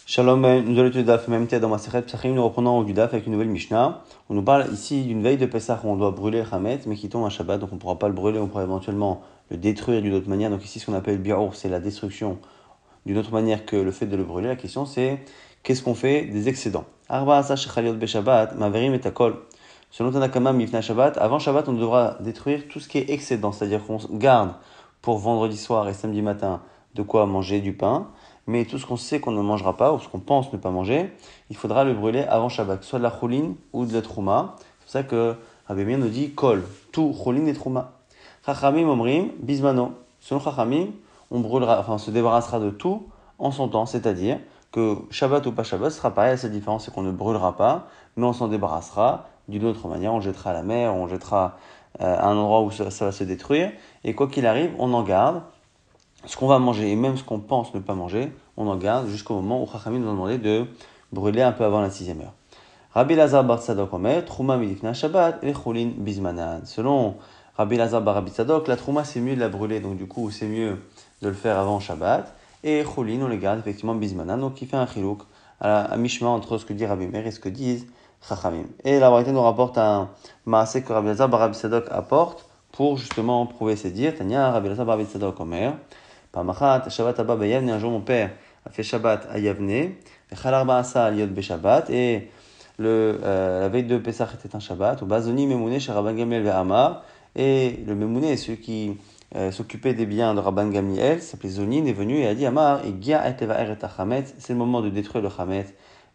Shalom, nous allons étudier Daf Memtet dans Masechet Psachim. Nous reprenons du Daf avec une nouvelle Mishnah. On nous parle ici d'une veille de Pessah où on doit brûler le Hametz, mais qui tombe un Shabbat, donc on ne pourra pas le brûler, on pourra éventuellement le détruire d'une autre manière. Donc ici, ce qu'on appelle Bi'ur, c'est la destruction d'une autre manière que le fait de le brûler. La question c'est, qu'est-ce qu'on fait des excédents? Arba Asa Shechaliot Beshabbat, Maverim et Takol. Selon Tanakama Mifna Shabbat, avant Shabbat, on devra détruire tout ce qui est excédent, c'est-à-dire qu'on garde pour vendredi soir et samedi matin de quoi manger du pain. Mais tout ce qu'on sait qu'on ne mangera pas, ou ce qu'on pense ne pas manger, il faudra le brûler avant Shabbat, que ce soit de la choline ou de la trouma. C'est pour ça que Rabbi Meir nous dit kol, tout choline et trouma. Chachamim omrim, bismano. Selon Chachamim, on se débarrassera de tout en son temps, c'est-à-dire que Shabbat ou pas Shabbat ce sera pareil. La seule différence, c'est qu'on ne brûlera pas, mais on s'en débarrassera d'une autre manière. On le jettera à la mer, on le jettera à un endroit où ça va se détruire. Et quoi qu'il arrive, on en garde. Ce qu'on va manger et même ce qu'on pense ne pas manger, on en garde jusqu'au moment où Chachamim nous a demandé de brûler un peu avant la 6e heure. Rabbi Lazar bar Tzadok omer, Trouma midifna Shabbat, et Choulin bismanan. Selon Rabbi Lazar bar Rabbi Tzadok, la Trouma c'est mieux de la brûler, donc du coup c'est mieux de le faire avant Shabbat. Et Choulin on les garde effectivement bismanan, donc il fait un chilouk à mi-chemin entre ce que dit Rabbi Meir et ce que disent Chachamim. Et la Braïta nous rapporte un maasé que Rabbi Lazar bar Rabbi Tzadok apporte pour justement prouver ses dires. Tania Rabbi Lazar bar Rabbi Tzadok omer. Parmachat, Shabbat Abba Bayavne, un jour mon père a fait Shabbat à Yavne, et Chalar Baasa Aliot Beshabbat, et la veille de Pessah était un Shabbat, ou Bazoni Memouné chez Rabban Gamliel Ve'amar, et le Memouné, celui qui s'occupait des biens de Rabban Gamliel, s'appelait Zonin, est venu et a dit Amar, et Gia et Teva et Tachametz, c'est le moment de détruire le Chametz.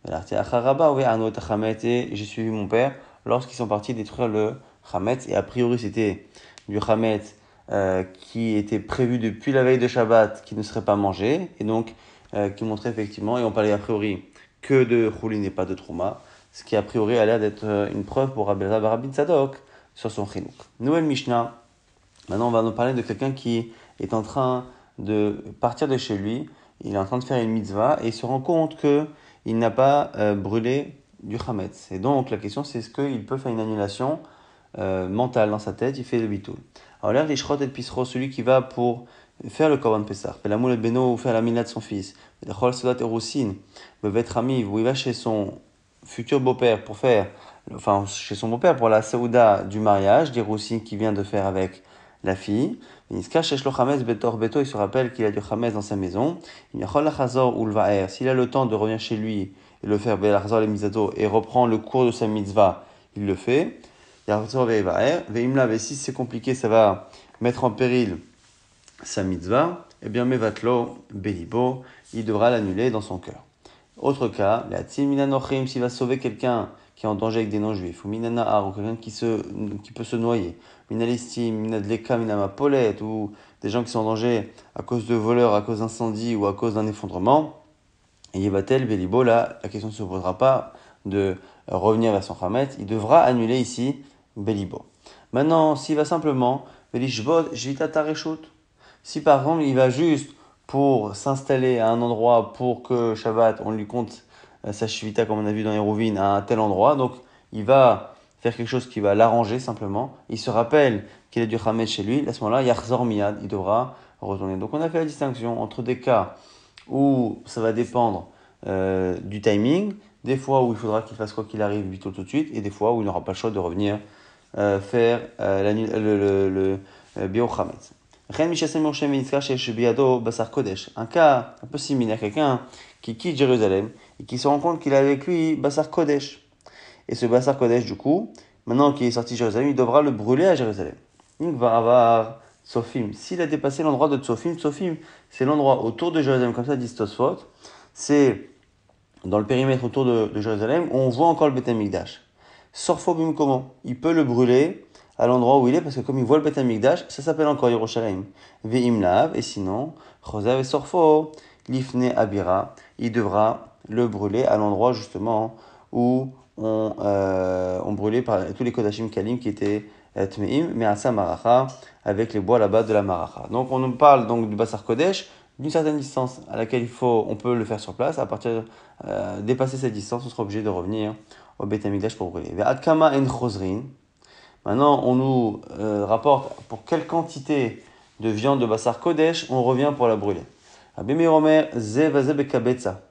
Et j'ai suivi mon père lorsqu'ils sont partis détruire le Chametz, et a priori c'était du Chametz qui était prévu depuis la veille de Shabbat, qui ne serait pas mangé, et donc qui montrait effectivement, et on parlait a priori que de Choulin et pas de Trouma, ce qui a priori a l'air d'être une preuve pour Rabbi Elazar bar Rabbi Tzadok sur son chinouk. Nouvelle Mishnah. Maintenant, on va nous parler de quelqu'un qui est en train de partir de chez lui, il est en train de faire une mitzvah, et il se rend compte qu'il n'a pas brûlé du chametz. Et donc, la question, c'est est-ce qu'il peut faire une annulation mentale dans sa tête, il fait le bitoul. Alors l'air d'Ishrot et de Pisro, celui qui va pour faire le Korban Pessah, fait la moule et beno ou faire la mina de son fils, le Chol Sodat et Roussine, le Vetramiv, où il va chez son futur beau-père pour faire, enfin chez son beau-père pour la Saouda du mariage, des Roussines qui vient de faire avec la fille. Il se cache chez le Chametz Betor Beto, il se rappelle qu'il a du Chametz dans sa maison. Il y a Chol Lachazor ou le Vaer, s'il a le temps de revenir chez lui et le faire Belachazor le Mizato et reprend le cours de sa mitzvah, il le fait. Et si c'est compliqué, ça va mettre en péril sa mitzvah, eh bien, mevatlo belibo, il devra l'annuler dans son cœur. Autre cas, la tzimina s'il va sauver quelqu'un qui est en danger avec des non-juifs, ou minana ou quelqu'un qui peut se noyer, minalistim, minadleka, minamapolet, ou des gens qui sont en danger à cause de voleurs, à cause d'incendie ou à cause d'un effondrement, et yevatel belibo, là, la question ne se posera pas de revenir vers son chametz, il devra annuler ici Belibo. Maintenant, s'il va simplement, si par exemple il va juste pour s'installer à un endroit pour que Shabbat, on lui compte sa shvita comme on a vu dans Hérouvine à un tel endroit, donc il va faire quelque chose qui va l'arranger simplement, il se rappelle qu'il a du Hametz chez lui, à ce moment-là, Yachzor Miyad, il devra retourner. Donc on a fait la distinction entre des cas où ça va dépendre du timing, des fois où il faudra qu'il fasse quoi qu'il arrive vite ou tout de suite, et des fois où il n'aura pas le choix de revenir faire le Biochametz. Un cas un peu similaire, quelqu'un qui quitte Jérusalem et qui se rend compte qu'il a avec lui Bassar Kodesh. Et ce Bassar Kodesh, du coup, maintenant qu'il est sorti de Jérusalem, il devra le brûler à Jérusalem. Tsofim. S'il a dépassé l'endroit de Tsofim, Tsofim, c'est l'endroit autour de Jérusalem, comme ça dit Tosfot. C'est dans le périmètre autour de Jérusalem où on voit encore le Beth Amikdash. Sorfo bimkomo, il peut le brûler à l'endroit où il est, parce que comme il voit le Beth Amikdash, ça s'appelle encore Yerushalayim. Ve'imlav, et sinon, Chosav et Sorfo, Lifne Abira, il devra le brûler à l'endroit justement où on brûlait par tous les Kodashim Kalim qui étaient Tmeim, mais à sa Maracha, avec les bois là-bas de la Maracha. Donc on nous parle donc du Bassar Kodesh, d'une certaine distance à laquelle on peut le faire sur place. À partir dépasser cette distance, on sera obligé de revenir au Beth Amikdash pour brûler. Ve'adkama en chosrin. Maintenant, on nous rapporte pour quelle quantité de viande de Bassar Kodesh on revient pour la brûler. Rabbi Meir Omer ze vaze bekabetza.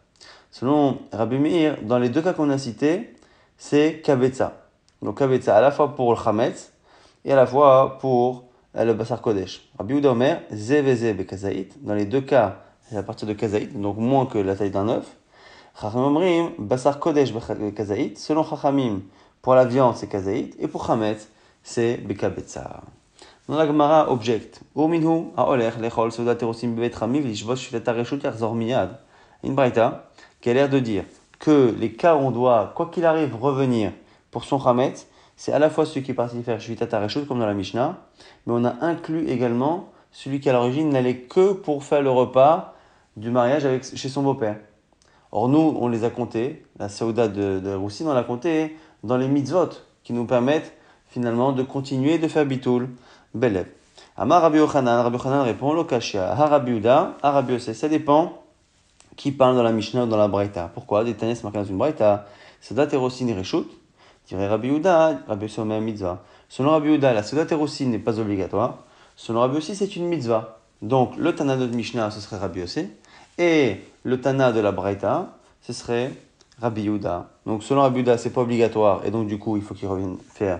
Selon Rabbi Meir, dans les deux cas qu'on a cités, c'est kabetza. Donc kabetza à la fois pour le chametz et à la fois pour le basar kodesh. Rabbi Yehuda Omer, ze veze bekazaït. Dans les deux cas, c'est à partir de kazaït, donc moins que la taille d'un œuf. Chachamim omrim, basar kodesh bekazaït. Selon Chachamim, pour la viande, c'est kazaït, et pour chametz, c'est bekabetza. Dans la Gemara, object. Urminhu, haoler, lechol, seudat terosim bebet ramiv, lishvosh shvitat hareshut yarzor miyad. Une braïta qui a l'air de dire que les cas où on doit, quoi qu'il arrive, revenir pour son chametz, c'est à la fois celui qui est parti faire shvitat hareshut, comme dans la Mishnah, mais on a inclus également celui qui à l'origine n'allait que pour faire le repas du mariage chez son beau-père. Or nous, on les a comptés, la Saouda de Roussine, on l'a compté dans les mitzvot, qui nous permettent finalement de continuer de faire bitoul. Belev. Amar Rabbi Yochanan répond, Lokashia, Harabi Uda, Harabi Yosef, ça dépend qui parle dans la Mishnah ou dans la Braïta. Pourquoi? Des Tanès marqués dans une Braïta, Sadat Erosin Reshut, dirait Rabbi Uda, Rabbi Yosef mitzvah. Selon Rabbi Uda, la Sadat Erosin n'est pas obligatoire. Selon Rabbi Yosef, c'est une mitzvah. Donc le Tana de Mishnah, ce serait Rabbi Yosef, et le Tana de la Braïta, ce serait Rabbi Yehuda. Donc selon Rabbi Yehuda, c'est pas obligatoire, et donc du coup, il faut qu'il revienne faire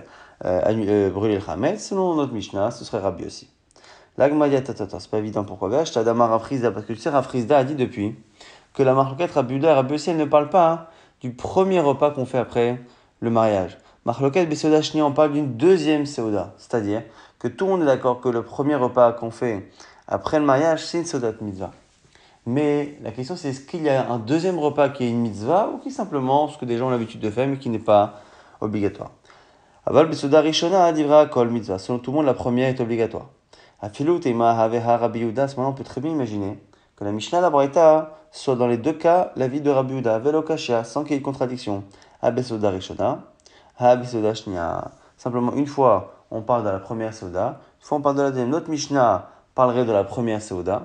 brûler le Hametz. Selon notre Mishnah, ce serait Rabbi aussi. L'Agmadia Tatata, c'est pas évident pourquoi. Vache, Tadamar Rafrizda, parce que tu sais, Rafrizda a dit depuis que la marloquette Rabbi Yehuda et Rabbi aussi, elle ne parle pas du premier repas qu'on fait après le mariage. Marloquette Besoda Shni, on parle d'une deuxième Seuda, c'est-à-dire que tout le monde est d'accord que le premier repas qu'on fait après le mariage, c'est une Seudat Mitzvah. Mais la question c'est est-ce qu'il y a un deuxième repas qui est une mitzvah ou qui est simplement ce que des gens ont l'habitude de faire mais qui n'est pas obligatoire. Aval besoda rishona divra kol mitzvah. Selon tout le monde, la première est obligatoire. Afilu teima haveha Rabbi Yehuda. À ce moment, on peut très bien imaginer que la Mishnah, la Braïta, soit dans les deux cas l'avis de Rabbi Yehuda, velo kashia, sans qu'il y ait de contradiction. Abesoda rishona, abesoda shnia. Simplement, une fois, on parle de la première soda, une fois, on parle de la deuxième. Notre Mishnah parlerait de la première soda.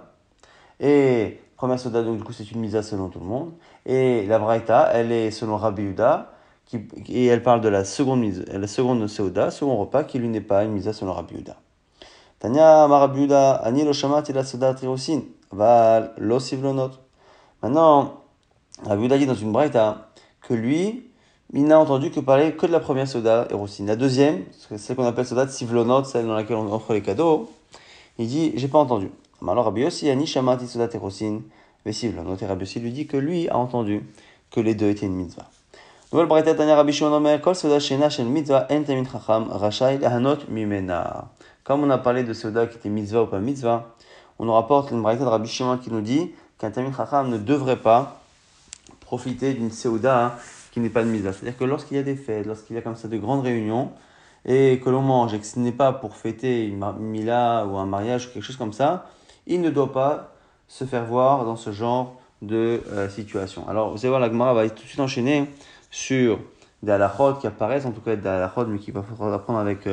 Et première soda, donc du coup, c'est une misa selon tout le monde. Et la Braïta, elle est selon Rabbi Yehuda, et elle parle de la seconde soda, second repas, qui lui n'est pas une misa selon Rabbi Yehuda. Tanya, ma Rabbi Yehuda, ani lo shamati la soda trirosin, val lo sivlonot. Maintenant, Rabbi Yehuda dit dans une Braïta que lui, il n'a entendu que parler que de la première soda érosine. La deuxième, c'est celle qu'on appelle soda de sivlonot, celle dans laquelle on offre les cadeaux, il dit, j'ai pas entendu. Alors Rabbi Yossi, ani shamati soda terosin, vesivlonot. Et Rabbi Yossi lui dit que lui a entendu que les deux étaient une mitzvah. Nouvelle braïta Tanya Rabbi Shimon Omer, kol soda shena shel mitzvah en tamin chacham rachai lahanot mimena. Comme on a parlé de soda qui était mitzvah ou pas mitzvah, on nous rapporte une braïta de Rabbi Shimon qui nous dit qu'un tamin chacham ne devrait pas profiter d'une soda qui n'est pas de mitzvah. C'est-à-dire que lorsqu'il y a des fêtes, lorsqu'il y a comme ça de grandes réunions, et que l'on mange et que ce n'est pas pour fêter une mila ou un mariage ou quelque chose comme ça, il ne doit pas se faire voir dans ce genre de situation. Alors, vous allez voir, la Gemara va tout de suite enchaîner sur des halachot qui apparaissent, en tout cas des halachot, mais qu'il va falloir apprendre avec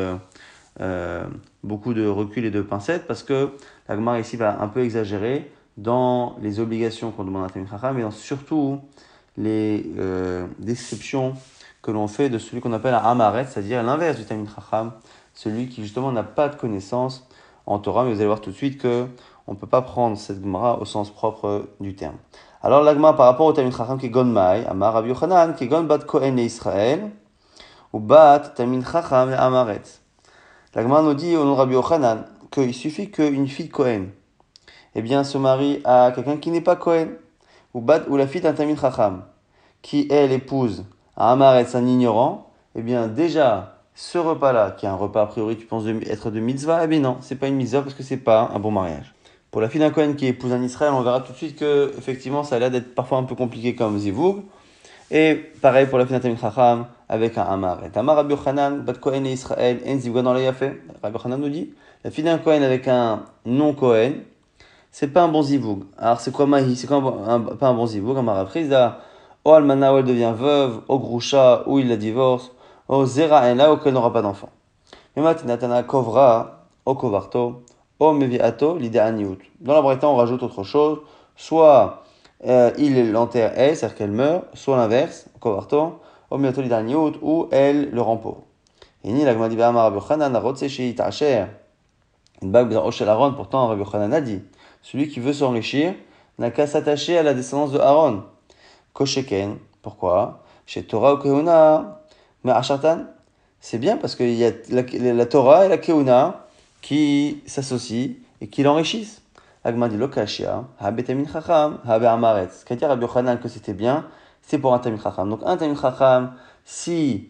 beaucoup de recul et de pincettes, parce que la Gemara ici va un peu exagérer dans les obligations qu'on demande à Tamid Chacham, mais dans surtout les descriptions que l'on fait de celui qu'on appelle un Amaret, c'est-à-dire l'inverse du Tamid Chacham, celui qui justement n'a pas de connaissance en Torah, mais vous allez voir tout de suite que on ne peut pas prendre cette Gemara au sens propre du terme. Alors la Gemara par rapport au Tamid Chacham qui est Gon Mai, Amar Rabbi Yochanan, qui est Gon Bat Kohen et Israël, ou Bat Tamid Chacham et Amaret. La Gemara nous dit au nom de Rabbi Yochanan qu'il suffit qu'une fille de Kohen, eh bien, se marie à quelqu'un qui n'est pas Kohen, ou la fille d'un Tamid Chacham, qui elle épouse à Amaretz, un ignorant, eh bien déjà, ce repas-là, qui est un repas a priori tu penses être de mitzvah, eh bien non, c'est pas une mitzvah parce que c'est pas un bon mariage. Pour la fille d'un Kohen qui épouse un Israël, on verra tout de suite que effectivement ça a l'air d'être parfois un peu compliqué comme zivug. Et pareil pour la fille d'un Tamid Chacham avec un Amaret. Amar Rabbi Yochanan, bat Kohen et Israël, en zivug dans le yafé. Rabbi Yochanan nous dit, la fille d'un Kohen avec un non Kohen, c'est pas un bon zivug. Alors c'est quoi mahi? C'est quoi pas un bon zivug? Amar Rafrizda, ou almana, où elle devient veuve, ou grusha, où il la divorce, ou zera en là, auquel n'aura pas d'enfant. Mais maintenant, kovra, ou kovarto, ou meviato, l'idée aniout. Dans la Bretagne, on rajoute autre chose, soit il l'enterre elle, c'est-à-dire qu'elle meurt, soit l'inverse, kovarto, ou meviato l'idée aniout, ou elle le rend pauvre. Et ni la Gemara dit, Rabbi Yochanan, rotse shei ta'asher, une bague dans Oshel Aaron, pourtant Rabbi Yochanan a dit, celui qui veut s'enrichir n'a qu'à s'attacher à la descendance de Aaron. Kosheken. Pourquoi? Chez Torah ou Keuna, mais Ashartan. C'est bien parce qu'il y a la Torah et la Keuna qui s'associent et qui l'enrichissent. Agma dit Lokashia, Habe Tamid Chacham, Habe Amaretz. Ce qu'a dit Rabbi Yochanan que c'était bien, c'est pour un Tamid Chacham. Donc un Tamid Chacham, si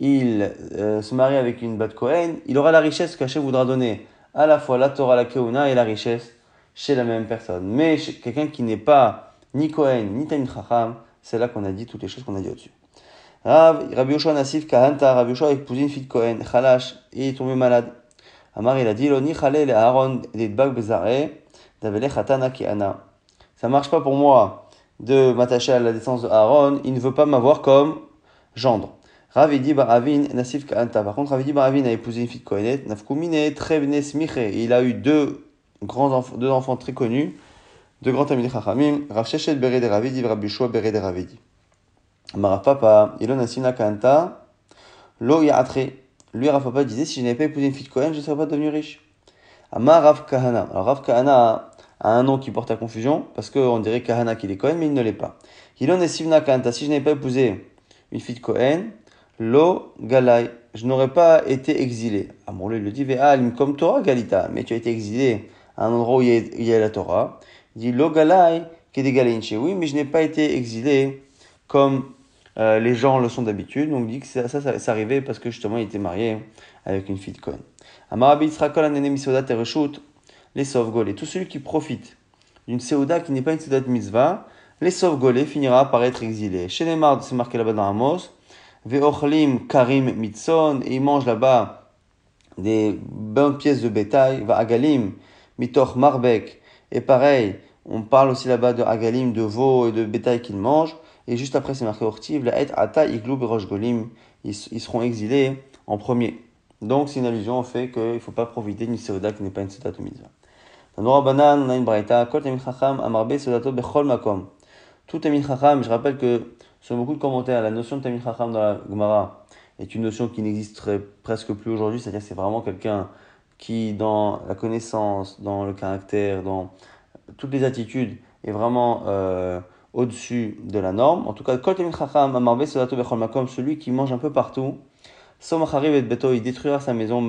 il se marie avec une Bat Kohen, il aura la richesse qu'Hachem voudra donner à la fois la Torah, la Keuna et la richesse chez la même personne. Mais chez quelqu'un qui n'est pas ni Kohen, ni Tamid Chacham, c'est là qu'on a dit toutes les choses qu'on a dit au-dessus. Rabbi Yoshua Nassif Kahanta, Rabbi Yoshua a épousé une fille de Kohen, Khalash, et il est tombé malade. Amar, il a dit, Lo ni Khalé le Aaron des Bag Bezare, Davele Khatana ki Ana. Ça marche pas pour moi de m'attacher à la descendance de Aaron, il ne veut pas m'avoir comme gendre. Rav dit Baravin Nassif Kahanta. Par contre, Rav dit Baravin a épousé une fille de Kohenet, Nafkumine Trevne Smiche. Il a eu deux enfants très connus, deux grands amis de Chachamim, Rav Sheshet Bered Ravidi, Rabbi Yoshua Bered Ravidi. Amar Papa, Ilon Nassina Kahanta, Lo Ya'atre. Lui, Rav Papa disait, si je n'avais pas épousé une fille de Kohen, je ne serais pas devenu riche. Amar Rav Kahana. Alors Rav Kahana a un nom qui porte à confusion, parce qu'on dirait Kahana qu'il est Kohen, mais il ne l'est pas. Ilon Nassina Kahanta, si je n'avais pas épousé une fille de Kohen, Lo Galai, je n'aurais pas été exilé. Amor lui, il le dit, Ve'al, comme Torah Galita, mais tu as été exilé à un endroit où il y a la Torah. Il dit, Lo Galai, qui est des Galéinché. Oui, mais je n'ai pas été exilé comme les gens le sont d'habitude. Donc, il dit que ça arrivait parce que justement, il était marié avec une fille de Cohen. Amarabi Yitzrakol Anene Misodat Tereshut, les Sovgolés. Tout celui qui profite d'une Seuda qui n'est pas une Seuda de mitzvah, les Sovgolés finira par être exilé. Chez les Mards, c'est marqué là-bas dans Amos, Ve'ochlim Karim Mitzon, et ils mangent là-bas des bonnes pièces de bétail, Va Agalim, Mitoch Marbek, et pareil, on parle aussi là-bas de Agalim, de veaux et de bétail qu'ils mangent. Et juste après, c'est marqué Ortiv, la et ata iglou berosh golim, ils seront exilés en premier. Donc, c'est une allusion au fait qu'il ne faut pas profiter d'une seuda qui n'est pas une seuda de mitzvah. Dans Nora Banan, on a une braïta, kol tamid chacham amarbe seudato bechol makom. Tout tamid chacham, je rappelle que sur beaucoup de commentaires, la notion de tamid chacham dans la Gemara est une notion qui n'existerait presque plus aujourd'hui, c'est-à-dire que c'est vraiment quelqu'un qui, dans la connaissance, dans le caractère, dans toutes les attitudes, est vraiment au-dessus de la norme. En tout cas, celui qui mange un peu partout, il détruira sa maison,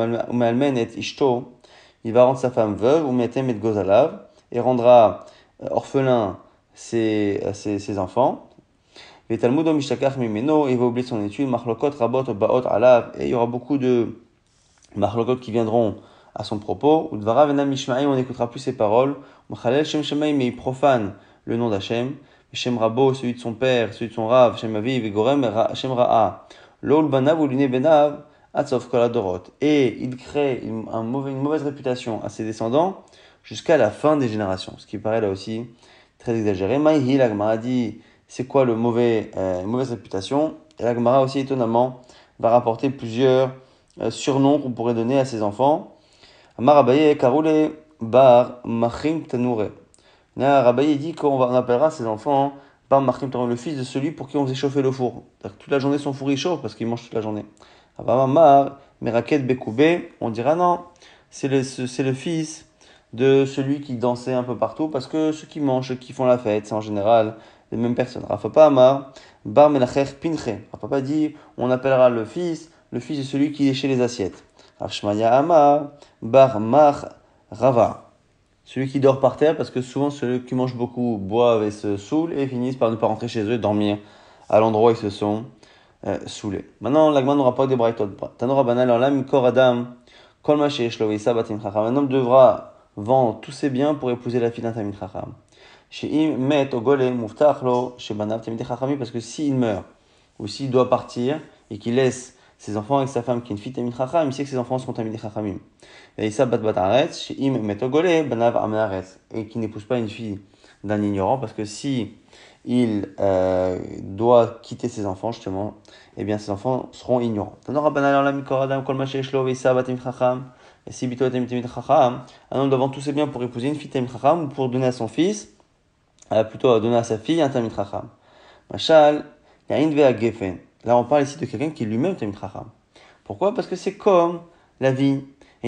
il va rendre sa femme veuve, et rendra orphelin ses enfants. Il va oublier son étude, et il y aura beaucoup de machlokot qui viendront à son propos, on n'écoutera plus ses paroles, mais il profane le nom d'Hachem, Shem Rabo, celui de son père, celui de son Rav, Shem Aviv, et Gorem, Shem Ra'a. L'ol Banav ou l'une Benav, Atzov Koladorot. Et il crée une mauvaise réputation à ses descendants jusqu'à la fin des générations. Ce qui paraît là aussi très exagéré. Maïhi, la Gemara dit, c'est quoi le mauvaise réputation? Et la Gemara aussi, étonnamment, va rapporter plusieurs surnoms qu'on pourrait donner à ses enfants. Amar Abaye, Karoule, Bar, Machim, Tanoure. Rabaye dit qu'on appellera ses enfants Bar Machim Tanoure, le fils de celui pour qui on faisait chauffer le four. Toute la journée, son four il chauffe parce qu'il mange toute la journée. Amar, Meraket, Bekoubé, on dira non, c'est le fils de celui qui dansait un peu partout parce que ceux qui mangent, ceux qui font la fête, c'est en général les mêmes personnes. Rafapa Amar, Bar Menacher, Pinche. Rafapa dit on appellera le fils de celui qui léchait les assiettes. Rafshmaya Amar, Bar Mach Rava. Celui qui dort par terre, parce que souvent ceux qui mangent beaucoup boivent et se saoulent et finissent par ne pas rentrer chez eux et dormir à l'endroit où ils se sont saoulés. Maintenant, l'agman n'aura pas des braïtot. Tanora banal, lam kor adam, kol ma sheyesh lo isa batim chacham. Un homme devra vendre tous ses biens pour épouser la fille d'un tamid chacham. She'im met ogole muftach lo shebanav tamid chachami, parce que s'il meurt ou s'il doit partir et qu'il laisse ses enfants avec sa femme qui est une fille tamid chacham, il sait que ses enfants seront tamid chachamim. Et qui n'épouse pas une fille d'un ignorant, parce que si il doit quitter ses enfants, justement, eh bien ses enfants seront ignorants. Et si un homme doit vendre tous ses biens pour épouser une fille tamid chacham ou pour donner à son fils, plutôt donner à sa fille un tamid chacham. Machal, là on parle ici de quelqu'un qui est lui-même tamid chacham. Pourquoi? Parce que c'est comme la vigne.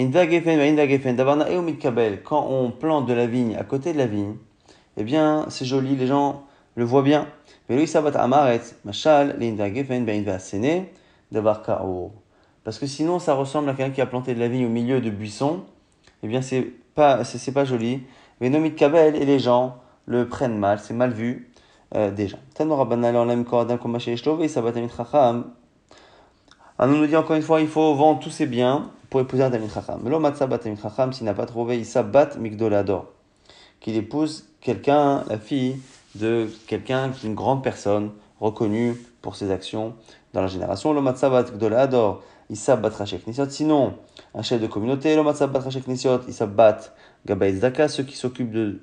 Quand on plante de la vigne à côté de la vigne, eh bien, c'est joli, les gens le voient bien. Parce que sinon, ça ressemble à quelqu'un qui a planté de la vigne au milieu de buissons. Eh bien, c'est pas joli. Venomit Kabel et les gens le prennent mal, c'est mal vu déjà. On nous dit encore une fois, il faut vendre tous ses biens pour épouser un Talmid Chacham. Mais l'Omatsa bat Talmid Chacham, s'il n'a pas trouvé, il s'abat Migdolador. Qu'il épouse quelqu'un, la fille de quelqu'un qui est une grande personne, reconnue pour ses actions dans la génération. L'Omatsa bat Migdolador, il s'abat Rachek Nisiot. Sinon, un chef de communauté, l'Omatsa bat Rachek Nisiot, il s'abat Gabaï Zdaka, ceux qui s'occupent de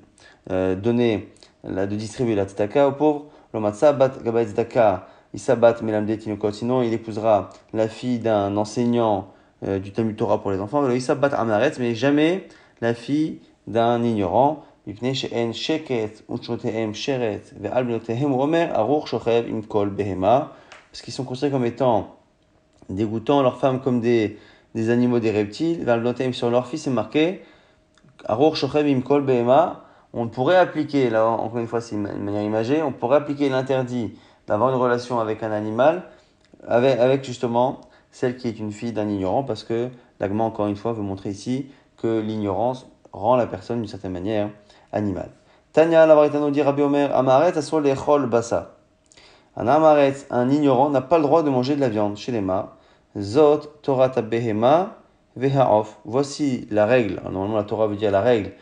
de distribuer la tzedaka aux pauvres. L'Omatsa bat Gabaï Zdaka, il s'abat Melamde Tinokot, sinon il épousera la fille d'un enseignant du Talmud Torah pour les enfants. Il s'abat Amaretz, mais jamais la fille d'un ignorant. Parce qu'ils sont considérés comme étant dégoûtants, leurs femmes comme des animaux, des reptiles. Sur leur fils, c'est marqué Arur Shochev Imkol Behema. On pourrait appliquer, là encore une fois, c'est une manière imagée, on pourrait appliquer l'interdit d'avoir une relation avec un animal, avec justement celle qui est une fille d'un ignorant, parce que l'agma, encore une fois, veut montrer ici que l'ignorance rend la personne d'une certaine manière animale. Tanya, la Varitano dit Rabbi Omer, Amaret, asol lechol basa. Un Amaret, un ignorant, n'a pas le droit de manger de la viande. Chez les ma, Zot, Torah behema, vehaof. Voici la règle, normalement la Torah veut dire la règle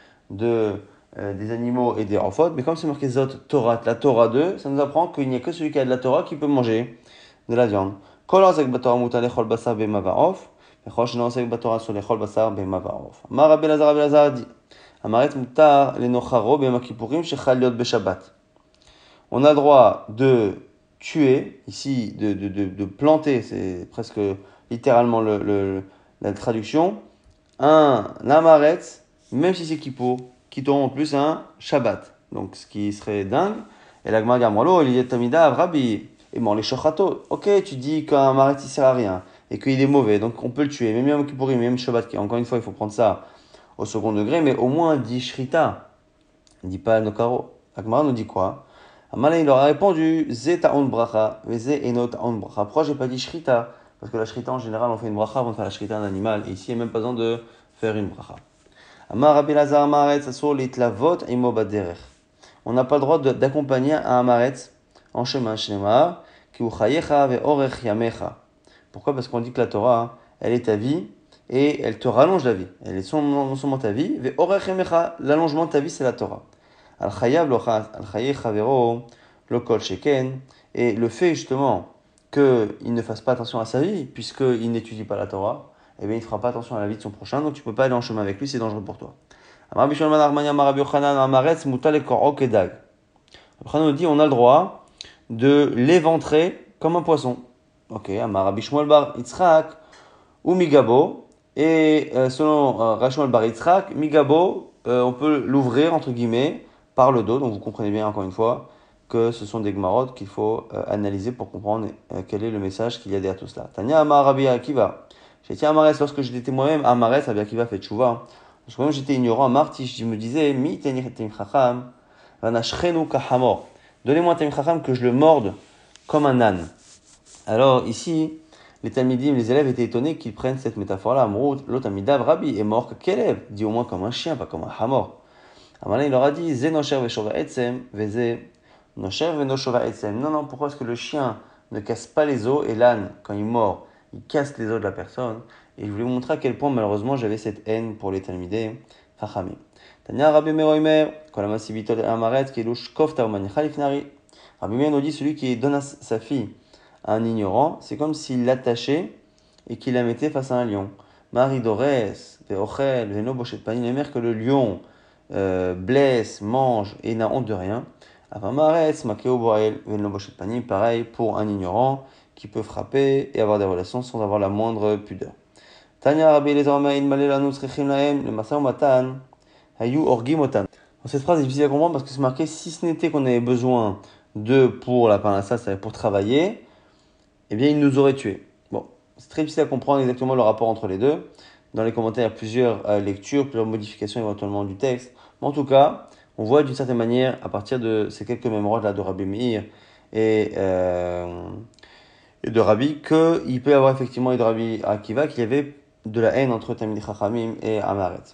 des animaux et des enfants, mais comme c'est marqué Zot, Torah, la Torah 2, ça nous apprend qu'il n'y a que celui qui a de la Torah qui peut manger de la viande. Kol orzek batorah mutar lechol basar behema vaof, vechol sheno orzek batorah sur lechol basar behema vaof. Amar Rabbi Elazar dit, Amaret mutar lenocharo behema kippurim shechal liot beshabbat. On a le droit de tuer, ici, de planter, c'est presque littéralement la traduction, un amaret, même si c'est Kippour, qui tombe en plus un Shabbat. Donc, ce qui serait dingue. Et la Gemara Gamrolo, il y a Tamida, Rabbi, et bon, les Shochato. Ok, tu dis qu'un amaret, il sert à rien, et qu'il est mauvais, donc on peut le tuer, même Yom Kippourim, même Shabbat, encore une fois, il faut prendre ça au second degré, mais au moins, dit Shrita, il dit pas Nokaro. La Gemara nous dit quoi? Amalé, il leur a répondu, Zé ta'on bracha, Zé eno ta'on bracha. Pourquoi j'ai pas dit Shrita? Parce que la Shrita, en général, on fait une bracha avant de faire la Shrita d'un animal, et ici, il n'y a même pas besoin de faire une bracha. Amar Rabbi Elazar Amaretz asur litlavot imo baderech. On n'a pas le droit d'accompagner un Amaretz en chemin. Shnemar, ki u chayecha ve'orech yamecha. Pourquoi? Parce qu'on dit que la Torah, elle est ta vie et elle te rallonge la vie. Elle est non seulement ta vie, ve'orech yamecha, l'allongement de ta vie, c'est la Torah. Al chayav al chayecha vero lo kol sheken. Et le fait justement qu'il ne fasse pas attention à sa vie, puisqu'il n'étudie pas la Torah, eh bien, il ne fera pas attention à la vie de son prochain, donc tu ne peux pas aller en chemin avec lui, c'est dangereux pour toi. Rabbi Yochanan nous dit on a le droit de l'éventrer comme un poisson. Ok, Rabbi Shmuel bar Yitzhak ou Migabo, et selon Rabbi Shmuel bar Yitzhak, Migabo, on peut l'ouvrir entre guillemets par le dos, donc vous comprenez bien encore une fois que ce sont des gmarot qu'il faut analyser pour comprendre quel est le message qu'il y a derrière tout cela. Tanya Amar Rabbi Akiva. J'ai dit Amaretz lorsque j'étais moi-même, Amaretz, Rabbi Akiva fait tchouva. Lorsque moi j'étais ignorant, Marti, je me disais, Mi tenir tem chacham, vanashrenu kahamor. Donnez-moi un tem chacham que je le morde comme un âne. Alors ici, les talmidim, les élèves étaient étonnés qu'ils prennent cette métaphore-là. Amrut, l'otamidav, Rabbi est mort que Kelev, dit au moins comme un chien, pas comme un hamor. Amalin, il leur a dit, Ze nosher veshova etzem, veze nosher venoshova etzem. Non, pourquoi est-ce que le chien ne casse pas les os et l'âne, quand il mord, il casse les os de la personne? Et je voulais vous montrer à quel point, malheureusement, j'avais cette haine pour les talmidei chachamim. Tanya Rabbi Meir Oimer, kol hamasibitol amaret, kelush kofta umanicha lifnari. Rabbi Meir nous dit, celui qui donne à sa fille à un ignorant, c'est comme s'il l'attachait et qu'il la mettait face à un lion. Marie Dorès, ve'ochel, ve'no boshet panim, les mères que le lion blesse, mange et n'a honte de rien. Avamaretz, makeo boel, ve'no boshet panim, pareil pour un ignorant qui peut frapper et avoir des relations sans avoir la moindre pudeur. Tanya Rabbi Elazar Meir malelanu tzrichim lahem le masao matan hayu orgim otan. Cette phrase est difficile à comprendre parce que c'est marqué si ce n'était qu'on avait besoin d'eux pour la parnassa, c'est-à-dire pour travailler, eh bien ils nous auraient tués. Bon, c'est très difficile à comprendre exactement le rapport entre les deux. Dans les commentaires, il y a plusieurs lectures, plusieurs modifications éventuellement du texte. Mais en tout cas, on voit d'une certaine manière, à partir de ces quelques mémoires là de Rabbi Meir et, euh, et de Rabbi qu'il peut y avoir effectivement, et de Rabbi Akiva, qu'il y avait de la haine entre Talmidei Chachamim et Amaretz.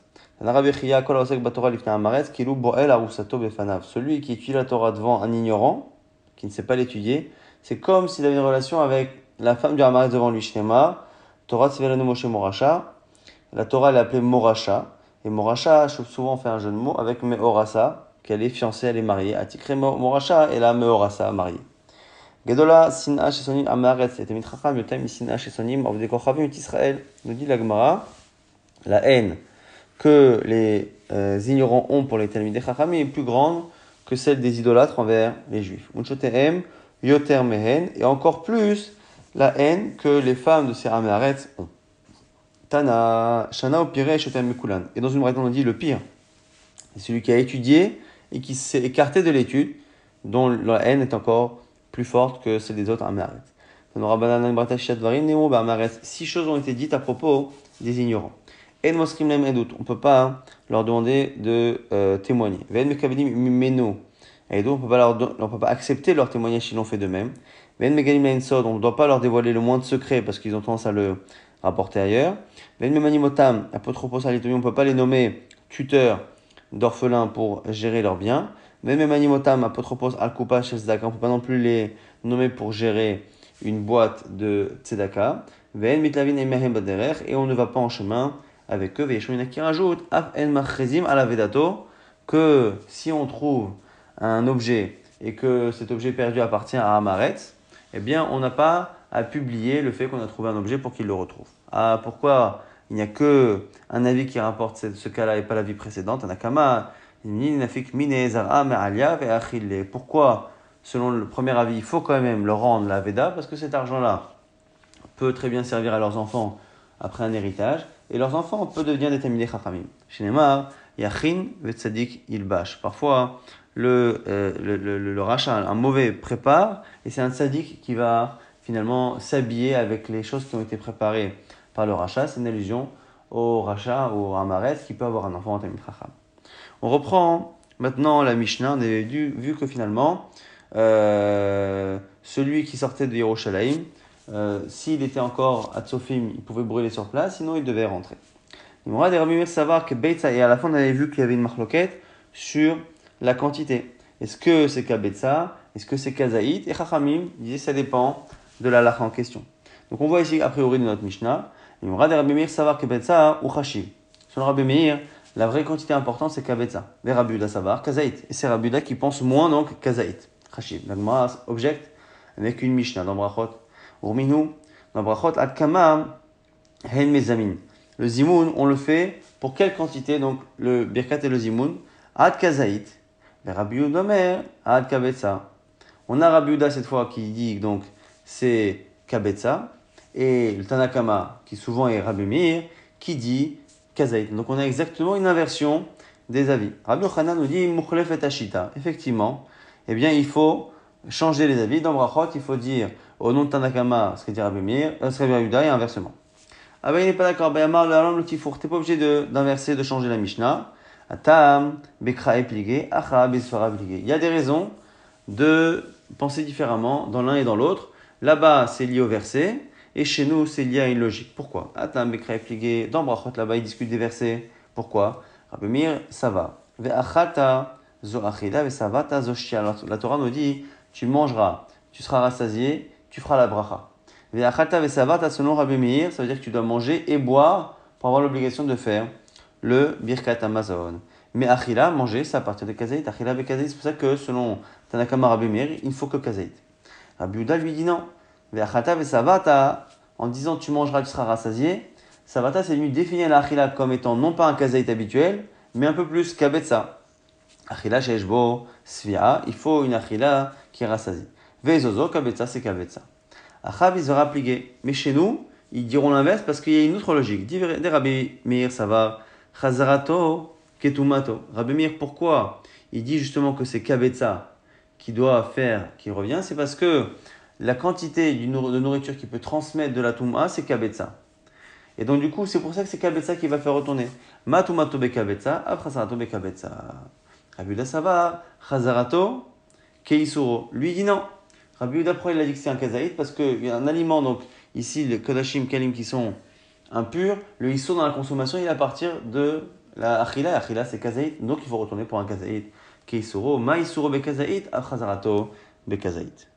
Celui qui étudie la Torah devant un ignorant, qui ne sait pas l'étudier, c'est comme s'il avait une relation avec la femme du Amaretz devant lui. Shnema, Torah Tzivelanu Moshe Morasha. La Torah elle est appelée Morasha. Et Morasha, souvent on fait un jeu de mots avec Meorasa, qu'elle est fiancée, elle est mariée. Atikre Morasha, et la Meorasa, mariée. Gedola Sina Shesonim Amaretz et Tamid Chacham Yotem Sina Shesonim Avdei Kochavim et Israël. Nous dit la Gemara, la haine que les ignorants ont pour les Talmidei Chachamim est plus grande que celle des idolâtres envers les Juifs. Unshotehem Yoter Mehen, et encore plus la haine que les femmes de ces Amaretz ont. Tana Shana Opire Shotem Mekulan. Et dans une braïta on dit le pire, c'est celui qui a étudié et qui s'est écarté de l'étude, dont la haine est encore plus forte que celle des autres Amaretz. Six choses ont été dites à propos des ignorants. On ne peut pas leur demander de témoigner. Et donc on ne peut pas accepter leur témoignage s'ils l'ont fait d'eux-mêmes. On ne doit pas leur dévoiler le moindre secret parce qu'ils ont tendance à le rapporter ailleurs. On ne peut pas les nommer tuteurs d'orphelins pour gérer leurs biens. On ne peut pas non plus les nommer pour gérer une boîte de tzedaka. Et on ne va pas en chemin avec eux. Qui rajoute que si on trouve un objet et que cet objet perdu appartient à Amaretz, eh bien on n'a pas à publier le fait qu'on a trouvé un objet pour qu'il le retrouve. Ah, pourquoi il n'y a que un avis qui rapporte ce cas-là et pas l'avis précédent? Tanakama, pourquoi, selon le premier avis, il faut quand même leur rendre la Veda? Parce que cet argent-là peut très bien servir à leurs enfants après un héritage, et leurs enfants peuvent devenir des Talmidei Chachamim. Chez Neymar, Yachin Vetzadik Ilbash. Parfois, le rachat, un mauvais prépare, et c'est un tzaddik qui va finalement s'habiller avec les choses qui ont été préparées par le rachat. C'est une allusion au rachat, au Amaretz, qui peut avoir un enfant en Talmidei Chacham. On reprend maintenant la Mishnah. On avait vu que finalement, celui qui sortait de Yerushalayim, s'il était encore à Tzofim, il pouvait brûler sur place, sinon il devait rentrer. Il m'aura des Rabbi Meir savoir que Beitza, et à la fin on avait vu qu'il y avait une marloquette sur la quantité. Est-ce que c'est Kabetza? Est-ce que c'est Kazaït? Et Chachamim disait ça dépend de la lacha en question. Donc on voit ici a priori de notre Mishnah, il m'aura des Rabbi Meir savoir que Betza ou Chashiv. Selon Rabbi Meir, la vraie quantité importante c'est Kabetza. Les Rabbi Uda savoir Kazaït. Et c'est Rabbi Uda qui pense moins donc Kazaït. Chashiv. La Gemara objecte avec une Mishnah dans Brachot. Urminu, dans Brachot, Adkama, Hen Mezamin. Le zimoun, on le fait pour quelle quantité? Donc le birkat et le zimoun, Ad Kazaït. Le Rabbi Yehuda Omer, Ad Kabetza. On a Rabbi Yehuda cette fois qui dit donc c'est Kabetza. Et le Tanakama, qui souvent est Rabbi Meir, qui dit Kazaït. Donc on a exactement une inversion des avis. Rabbi Yochanan nous dit Mukhlef et Ashita. Effectivement, eh bien il faut changer les avis. Dans Brachot, il faut dire au nom de Tanakama, ce que dit Rabbi Meir, ce que dit Rabbi Yehuda, et inversement. Ah ben il n'est pas d'accord. Ben Amar le Tifour, t'es pas obligé d'inverser, de changer la Mishnah. Atam, Bekra et plié, Acha, Besfara plié. Il y a des raisons de penser différemment dans l'un et dans l'autre. Là-bas, c'est lié au verset, et chez nous, c'est lié à une logique. Pourquoi? Atam, Bekra et plié. Dans Brachot, là-bas, ils discutent des versets. Pourquoi? Rabbi Meir, ça va. Ve'achata, zo achila, ve'savata, zo shia. La Torah nous dit, tu mangeras, tu seras rassasié, tu feras la bracha. Ve'achata ve'savata, selon Rabbi Meir, ça veut dire que tu dois manger et boire pour avoir l'obligation de faire le birkat hamazon. Mais achila, manger, c'est à partir de kazaït. Achila be'kazaït, c'est pour ça que selon Tanakama Rabbi Meir, il ne faut que kazaït. Rabbi Yehuda lui dit non. Ve'achata ve'savata, en disant tu mangeras, tu seras rassasié. Savata, c'est venu définir la achila comme étant non pas un kazaït habituel, mais un peu plus kabetza. Achila sheshbo svia, il faut une achila qui est rassasie. Ve'zozo, kabetza, c'est kabetza. Achav, il sera plié. Mais chez nous, ils diront l'inverse parce qu'il y a une autre logique. Des Rabbi Meir, ça va. Chazarato, ketumato. Rabbi Meir, pourquoi il dit justement que c'est kabetza qui doit faire, qui revient? C'est parce que la quantité de nourriture qui peut transmettre de la touma, c'est kabetza. Et donc du coup, c'est pour ça que c'est kabetza qui va faire retourner. Matumato be kabetza, chazarato be kabetza. Rabbi Yehuda, ça va. Chazarato, keisuro. Lui dit non. Rabbi Yehuda, il a dit que c'est un kazaït parce qu'il y a un aliment, donc ici les kodashim kalim qui sont impurs, le issur dans la consommation il est à partir de la achila. Achila c'est kazaït, donc il faut retourner pour un kazaït. Ki issuro, ma issuro be kazaït, achazarato be kazaït.